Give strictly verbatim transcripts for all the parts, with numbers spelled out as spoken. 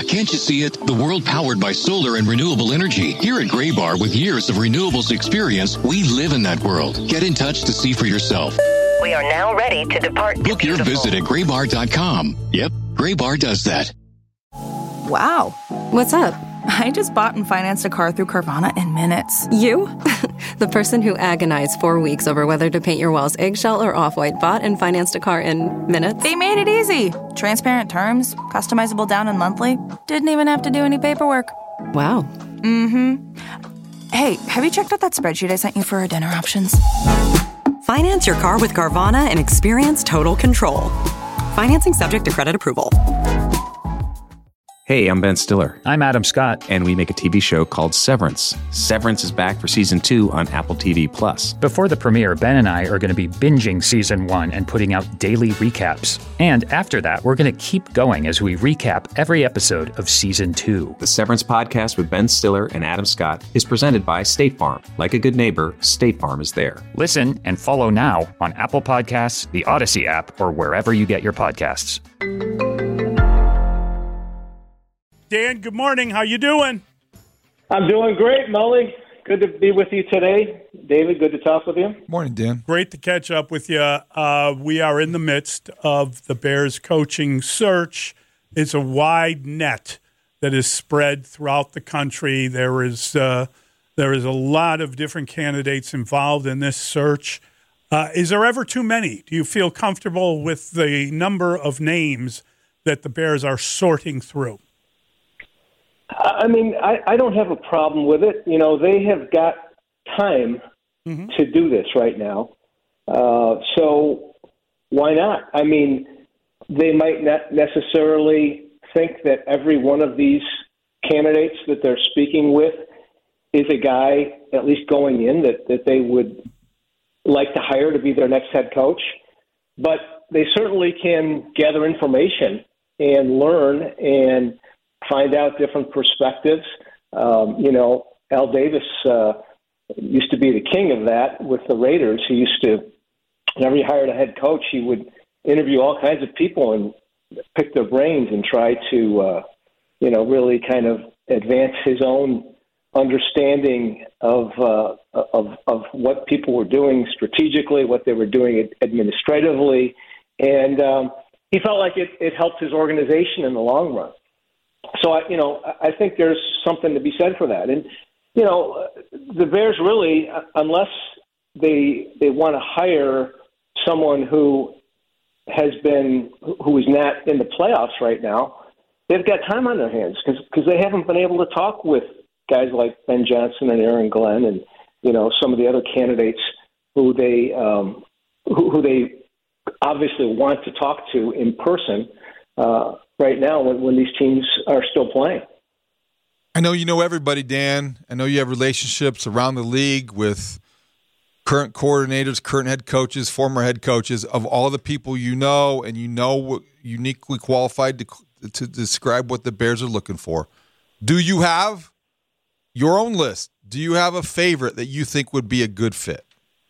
can't you see it? The world powered by solar and renewable energy. Here at Graybar, with years of renewables experience, we live in that world. Get in touch to see for yourself. We are now ready to depart. Book your visit at graybar dot com. Yep, Graybar does that. Wow. What's up? I just bought and financed a car through Carvana in minutes. You? The person who agonized four weeks over whether to paint your walls eggshell or off-white bought and financed a car in minutes? They made it easy. Transparent terms, customizable down and monthly. Didn't even have to do any paperwork. Wow. Mm-hmm. Hey, have you checked out that spreadsheet I sent you for our dinner options? Finance your car with Carvana and experience total control. Financing subject to credit approval. Hey, I'm Ben Stiller. I'm Adam Scott. And we make a T V show called Severance. Severance is back for season two on Apple T V Plus. Before the premiere, Ben and I are going to be binging season one and putting out daily recaps. And after that, we're going to keep going as we recap every episode of season two. The Severance podcast with Ben Stiller and Adam Scott is presented by State Farm. Like a good neighbor, State Farm is there. Listen and follow now on Apple Podcasts, the Odyssey app, or wherever you get your podcasts. Dan, good morning. How you doing? I'm doing great, Mully. Good to be with you today. David, good to talk with you. Morning, Dan. Great to catch up with you. Uh, we are in the midst of the Bears coaching search. It's a wide net that is spread throughout the country. There is uh, there is a lot of different candidates involved in this search. Uh, is there ever too many? Do you feel comfortable with the number of names that the Bears are sorting through? I mean, I, I don't have a problem with it. You know, they have got time mm-hmm. to do this right now. Uh, so why not? I mean, they might not necessarily think that every one of these candidates that they're speaking with is a guy, at least going in, that, that they would like to hire to be their next head coach. But they certainly can gather information and learn and find out different perspectives. Um, you know, Al Davis uh, used to be the king of that with the Raiders. He used to, whenever he hired a head coach, he would interview all kinds of people and pick their brains and try to, uh, you know, really kind of advance his own understanding of, uh, of of what people were doing strategically, what they were doing administratively. And um, he felt like it, it helped his organization in the long run. So, I, you know, I think there's something to be said for that. And, you know, the Bears really, unless they they want to hire someone who has been, who is not in the playoffs right now, they've got time on their hands because they haven't been able to talk with guys like Ben Johnson and Aaron Glenn and, you know, some of the other candidates who they um, who, who they obviously want to talk to in person uh, right now when, when these teams are still playing. I know you know everybody, Dan. I know you have relationships around the league with current coordinators, current head coaches, former head coaches. Of all the people you know and you know uniquely qualified to, to describe what the Bears are looking for, do you have your own list? Do you have a favorite that you think would be a good fit?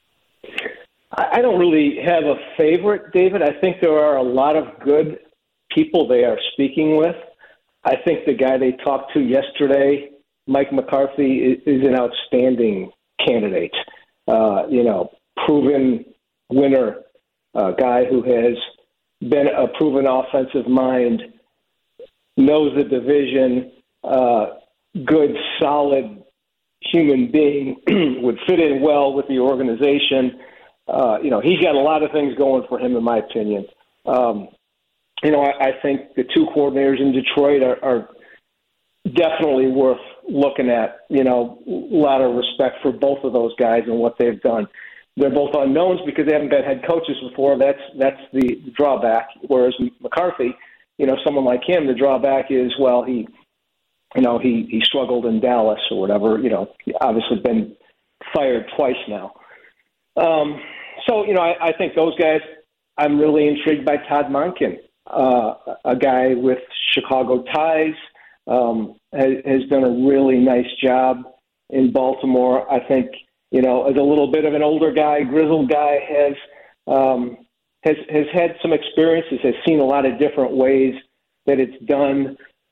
I don't really have a favorite, David. I think there are a lot of good people they are speaking with. I think the guy they talked to yesterday, Mike McCarthy, is, is an outstanding candidate. Uh, you know, proven winner, a guy who has been a proven offensive mind, knows the division, uh, good, solid human being, would fit in well with the organization. Uh, you know, he's got a lot of things going for him, in my opinion. Um, you know, I, I think the two coordinators in Detroit are, are definitely worth looking at. You know, a lot of respect for both of those guys and what they've done. They're both unknowns because they haven't been head coaches before. That's that's the drawback. Whereas McCarthy, you know, someone like him, the drawback is, well, he, you know, he, he struggled in Dallas or whatever. You know, he obviously been fired twice now. Um, so, you know, I, I think those guys, I'm really intrigued by Todd Monken, uh, a guy with Chicago ties, um, has, has done a really nice job in Baltimore. I think, you know, as a little bit of an older guy, grizzled guy, has, um, has, has had some experiences, has seen a lot of different ways that it's done.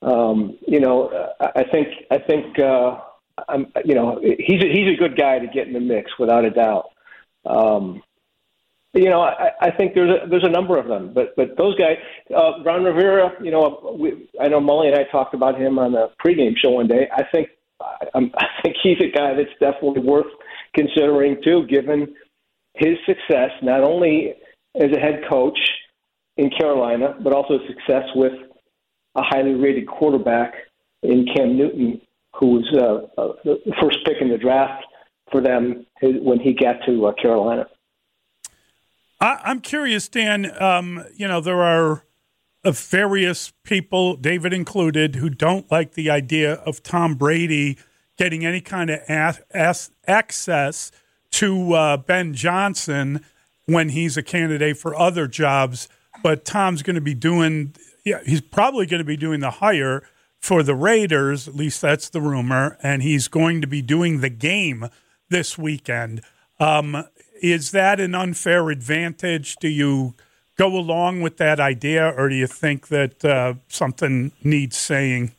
Um, you know, I think I think uh, I'm, you know he's a, he's a good guy to get in the mix without a doubt. Um, you know, I, I think there's a, there's a number of them, but but those guys, uh, Ron Rivera. You know, we, I know Mully and I talked about him on the pregame show one day. I think I, I think he's a guy that's definitely worth considering too, given his success not only as a head coach in Carolina, but also success with a highly rated quarterback in Cam Newton, who was uh, uh, the first pick in the draft for them when he got to uh, Carolina. I, I'm curious, Dan. Um, you know, there are uh, various people, David included, who don't like the idea of Tom Brady getting any kind of a- as- access to uh, Ben Johnson when he's a candidate for other jobs. But Tom's going to be doing, yeah, he's probably going to be doing the hire for the Raiders, at least that's the rumor, and he's going to be doing the game this weekend. Um, is that an unfair advantage? Do you go along with that idea, or do you think that uh, something needs saying?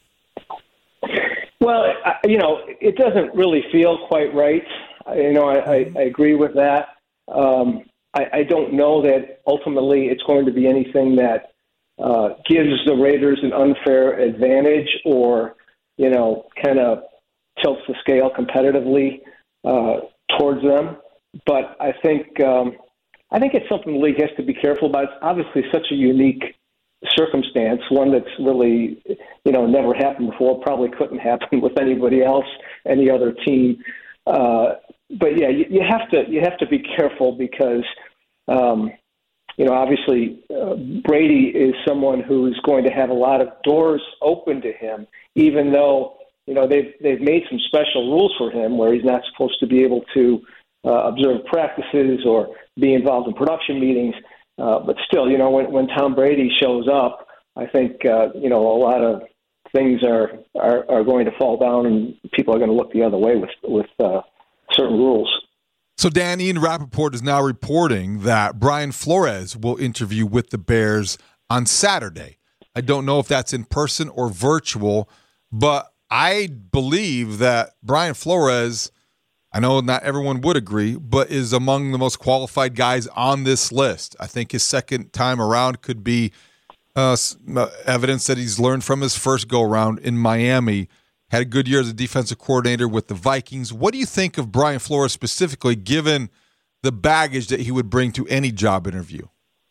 Well, I, you know, it doesn't really feel quite right. You know, I, I, I agree with that. Um, I, I don't know that ultimately it's going to be anything that uh, gives the Raiders an unfair advantage or, you know, kind of tilts the scale competitively uh, towards them. But I think um, I think it's something the league has to be careful about. It's obviously such a unique circumstance, one that's really, you know, never happened before, probably couldn't happen with anybody else, any other team. Uh, but yeah, you, you have to you have to be careful because, um, you know, obviously uh, Brady is someone who's going to have a lot of doors open to him, even though, you know, they've they've made some special rules for him where he's not supposed to be able to uh, observe practices or be involved in production meetings. Uh, but still, you know, when, when Tom Brady shows up, I think, uh, you know, a lot of things are, are, are going to fall down and people are going to look the other way with, with uh, certain rules. So, Dan, Ian Rappaport is now reporting that Brian Flores will interview with the Bears on Saturday. I don't know if that's in person or virtual, but I believe that Brian Flores, I know not everyone would agree, but is among the most qualified guys on this list. I think his second time around could be uh, evidence that he's learned from his first go-around in Miami. Had a good year as a defensive coordinator with the Vikings. What do you think of Brian Flores specifically, given the baggage that he would bring to any job interview?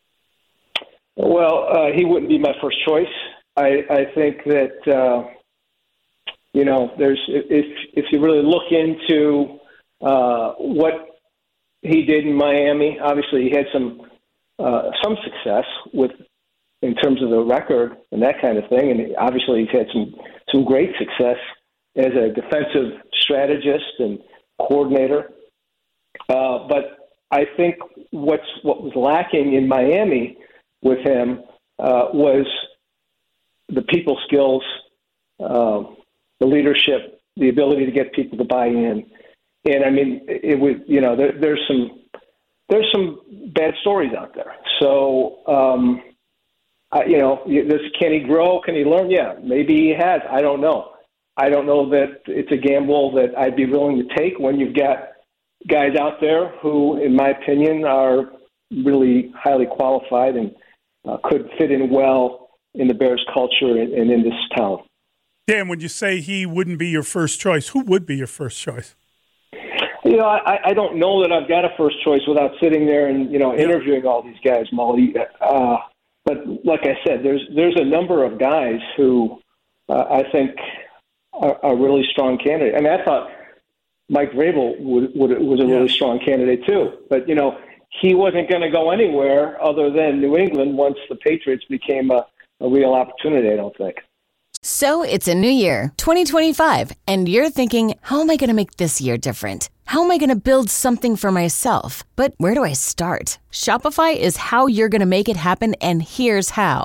Well, uh, he wouldn't be my first choice. I, I think that, uh, you know, there's if if you really look into Uh, what he did in Miami, obviously he had some uh, some success with in terms of the record and that kind of thing, and obviously he's had some some great success as a defensive strategist and coordinator. Uh, but I think what's what was lacking in Miami with him uh, was the people skills, uh, the leadership, the ability to get people to buy in. And I mean, it would, you know, there, there's some, there's some bad stories out there. So, um, I, you know, this, can he grow? Can he learn? Yeah, maybe he has. I don't know. I don't know that it's a gamble that I'd be willing to take when you've got guys out there who, in my opinion, are really highly qualified and uh, could fit in well in the Bears culture and, and in this town. Dan, when you say he wouldn't be your first choice, who would be your first choice? You know, I, I don't know that I've got a first choice without sitting there and, you know, interviewing all these guys, Mully. Uh, but like I said, there's there's a number of guys who uh, I think are, are really strong candidates. I mean, I thought Mike Vrabel would, would, was a really strong candidate too. But, you know, he wasn't going to go anywhere other than New England once the Patriots became a, a real opportunity, I don't think. So it's a new year, twenty twenty-five, and you're thinking, how am I going to make this year different? How am I going to build something for myself? But where do I start? Shopify is how you're going to make it happen, and here's how.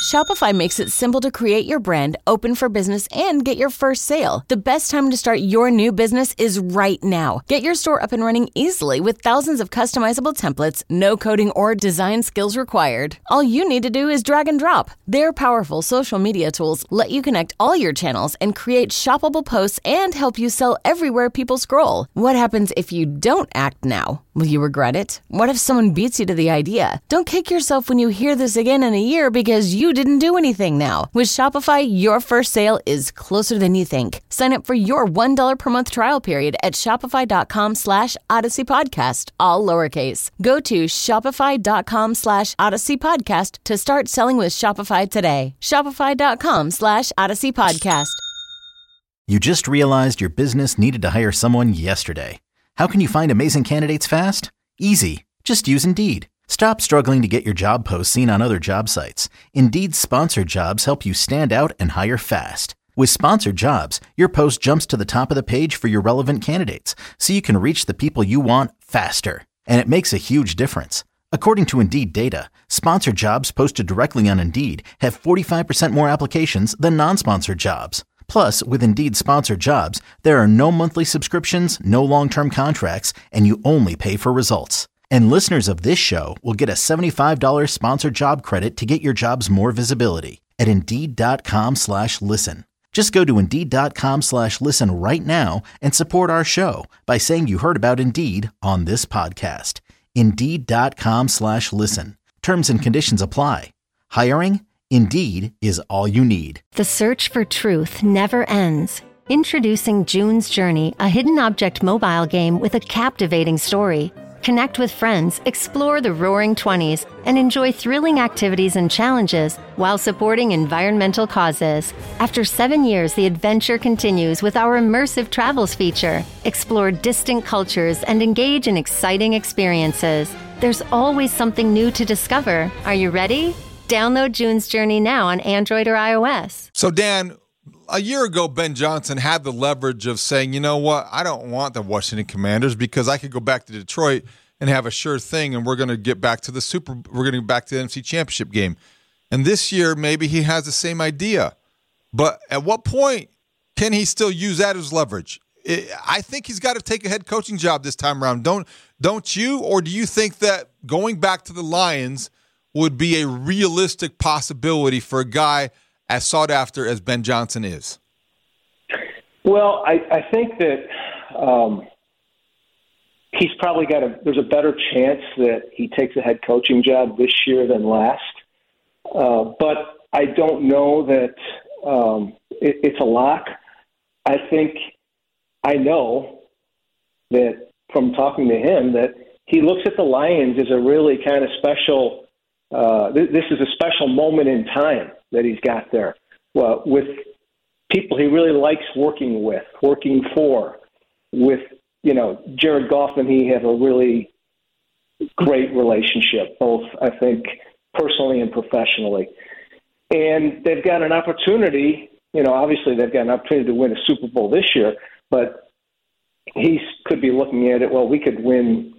Shopify makes it simple to create your brand, open for business, and get your first sale. The best time to start your new business is right now. Get your store up and running easily with thousands of customizable templates, no coding or design skills required. All you need to do is drag and drop. Their powerful social media tools let you connect all your channels and create shoppable posts and help you sell everywhere people scroll. What happens if you don't act now? Will you regret it? What if someone beats you to the idea? Don't kick yourself when you hear this again in a year because you didn't do anything now. With Shopify, your first sale is closer than you think. Sign up for your one dollar per month trial period at shopify.com slash Odyssey Podcast, all lowercase. Go to shopify.com slash Odyssey Podcast to start selling with Shopify today. Shopify.com slash Odyssey Podcast. You just realized your business needed to hire someone yesterday. How can you find amazing candidates fast? Easy. Just use Indeed. Stop struggling to get your job posts seen on other job sites. Indeed's sponsored jobs help you stand out and hire fast. With sponsored jobs, your post jumps to the top of the page for your relevant candidates, so you can reach the people you want faster. And it makes a huge difference. According to Indeed data, sponsored jobs posted directly on Indeed have forty-five percent more applications than non-sponsored jobs. Plus, with Indeed sponsored jobs, there are no monthly subscriptions, no long-term contracts, and you only pay for results. And listeners of this show will get a seventy-five dollars sponsored job credit to get your jobs more visibility at Indeed.com slash listen. Just go to Indeed.com slash listen right now and support our show by saying you heard about Indeed on this podcast. Indeed.com slash listen. Terms and conditions apply. Hiring? Indeed is all you need. The search for truth never ends. Introducing June's Journey, a hidden object mobile game with a captivating story. Connect with friends, explore the Roaring Twenties, and enjoy thrilling activities and challenges while supporting environmental causes. After seven years, the adventure continues with our immersive travels feature. Explore distant cultures and engage in exciting experiences. There's always something new to discover. Are you ready? Download June's Journey now on Android or iOS. So, Dan, a year ago, Ben Johnson had the leverage of saying, you know what, I don't want the Washington Commanders because I could go back to Detroit and have a sure thing, and we're going to get back to the Super, we're going to get back to the N F C Championship game. And this year, maybe he has the same idea. But at what point can he still use that as leverage? I think he's got to take a head coaching job this time around. Don't, don't you? Or do you think that going back to the Lions would be a realistic possibility for a guy as sought after as Ben Johnson is? Well, I, I think that um, he's probably got a, there's a better chance that he takes a head coaching job this year than last. Uh, but I don't know that um, it, it's a lock. I think, I know that from talking to him that he looks at the Lions as a really kind of special Uh, th- this is a special moment in time that he's got there well, with people he really likes working with, working for. With, you know, Jared Goff and he have a really great relationship, both, I think, personally and professionally. And they've got an opportunity, you know, obviously they've got an opportunity to win a Super Bowl this year, but he could be looking at it, well, we could win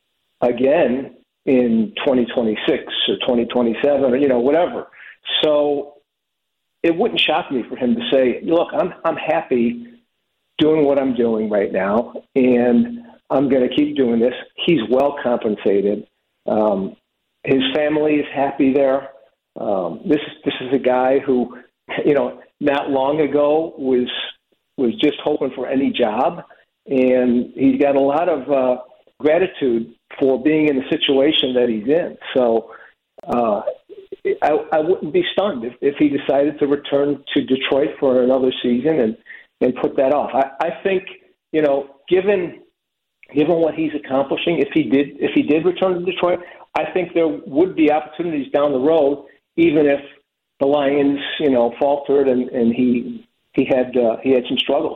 again in twenty twenty-six or twenty twenty-seven or, you know, whatever. So it wouldn't shock me for him to say, look, I'm I'm happy doing what I'm doing right now, and I'm going to keep doing this. He's well compensated. Um, his family is happy there. Um, this, this is a guy who, you know, not long ago was was just hoping for any job, and he's got a lot of uh, gratitude for being in the situation that he's in. So uh, I, I wouldn't be stunned if, if he decided to return to Detroit for another season and, and put that off. I, I think, you know, given given what he's accomplishing, if he did if he did return to Detroit, I think there would be opportunities down the road, even if the Lions, you know, faltered and, and he he had uh, he had some struggles.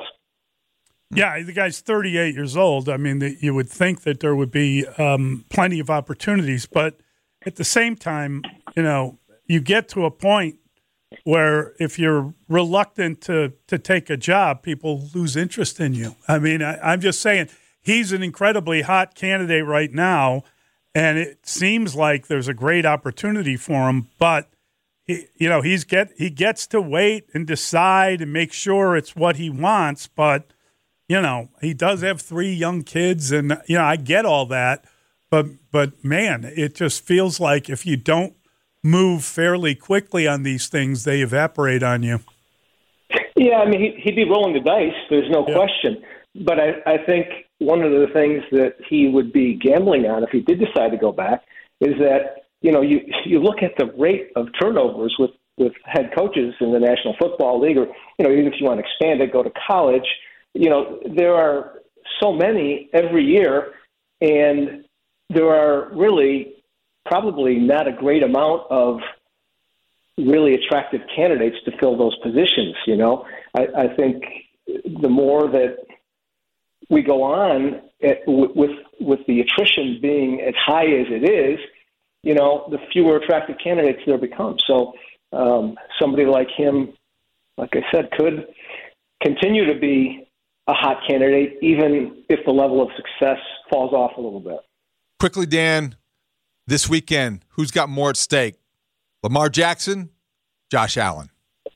Yeah, the guy's thirty-eight years old. I mean, the, you would think that there would be um, plenty of opportunities, but at the same time, you know, you get to a point where if you're reluctant to, to take a job, people lose interest in you. I mean, I, I'm just saying he's an incredibly hot candidate right now, and it seems like there's a great opportunity for him, but he, you know, he's get he gets to wait and decide and make sure it's what he wants. But you know, he does have three young kids, and you know, I get all that. But but man, it just feels like if you don't move fairly quickly on these things, they evaporate on you. Yeah, I mean, he, he'd be rolling the dice. There's no yeah. question. But I, I think one of the things that he would be gambling on if he did decide to go back is that, you know, you you look at the rate of turnovers with, with head coaches in the National Football League, or, you know, even if you want to expand it, go to college, you know, there are so many every year, and there are really probably not a great amount of really attractive candidates to fill those positions. You know, I, I think the more that we go on at, with with the attrition being as high as it is, you know, the fewer attractive candidates there become. So um, somebody like him, like I said, could continue to be a hot candidate, even if the level of success falls off a little bit. Quickly, Dan, this weekend, who's got more at stake? Lamar Jackson, Josh Allen?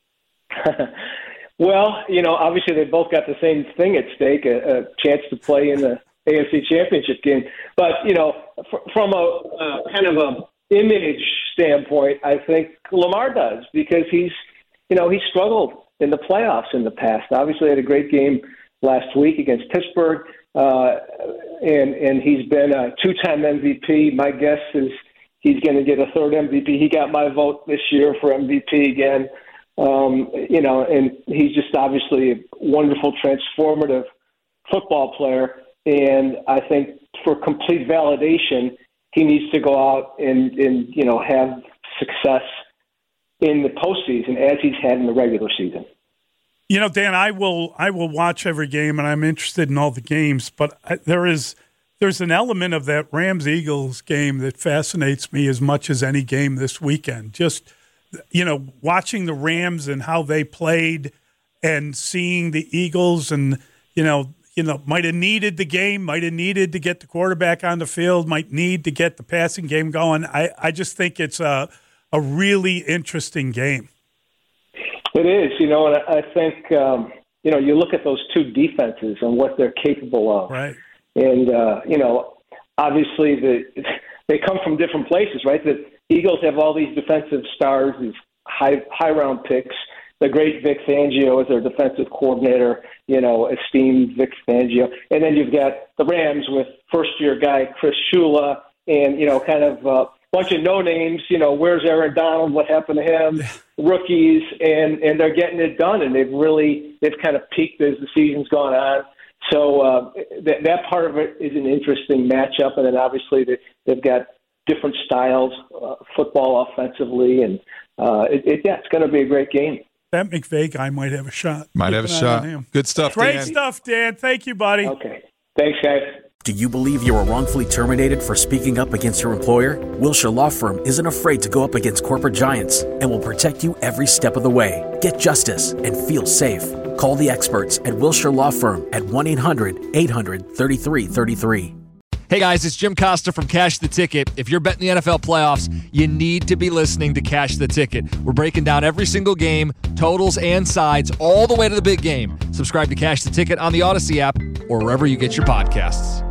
Well, you know, obviously they both got the same thing at stake, a, a chance to play in the A F C Championship game. But, you know, f- from a uh, kind of a image standpoint, I think Lamar does, because he's, you know, he's struggled in the playoffs in the past. Obviously had a great game last week against Pittsburgh, uh, and, and he's been a two-time M V P. My guess is he's going to get a third M V P. He got my vote this year for M V P again. Um, you know, and he's just obviously a wonderful, transformative football player. And I think for complete validation, he needs to go out and, and you know, have success in the postseason as he's had in the regular season. You know, Dan, I will I will watch every game, and I'm interested in all the games. But I, there is there's an element of that Rams-Eagles game that fascinates me as much as any game this weekend. Just, you know, watching the Rams and how they played, and seeing the Eagles, and you know, you know, might have needed the game, might have needed to get the quarterback on the field, might need to get the passing game going. I, I just think it's a a really interesting game. It is, you know, and I think, um, you know, you look at those two defenses and what they're capable of. Right. And, uh, you know, obviously the, they come from different places, right? The Eagles have all these defensive stars, these high, high round picks. The great Vic Fangio is their defensive coordinator, you know, esteemed Vic Fangio. And then you've got the Rams with first-year guy Chris Shula and, you know, kind of a bunch of no-names, you know, where's Aaron Donald, what happened to him, rookies, and, and they're getting it done. And they've really, they've kind of peaked as the season's gone on. So uh, that, that part of it is an interesting matchup. And then obviously they, they've got different styles, uh, football offensively. And uh, it, it, yeah, it's going to be a great game. That McVay guy might have a shot. Might Keep have a shot. Good stuff, Great Dan. stuff, Dan. Thank you, buddy. Okay. Thanks, guys. Do you believe you were wrongfully terminated for speaking up against your employer? Wilshire Law Firm isn't afraid to go up against corporate giants and will protect you every step of the way. Get justice and feel safe. Call the experts at Wilshire Law Firm at one eight hundred eight hundred thirty-three thirty-three. Hey guys, it's Jim Costa from Cash the Ticket. If you're betting the N F L playoffs, you need to be listening to Cash the Ticket. We're breaking down every single game, totals and sides, all the way to the big game. Subscribe to Cash the Ticket on the Odyssey app or wherever you get your podcasts.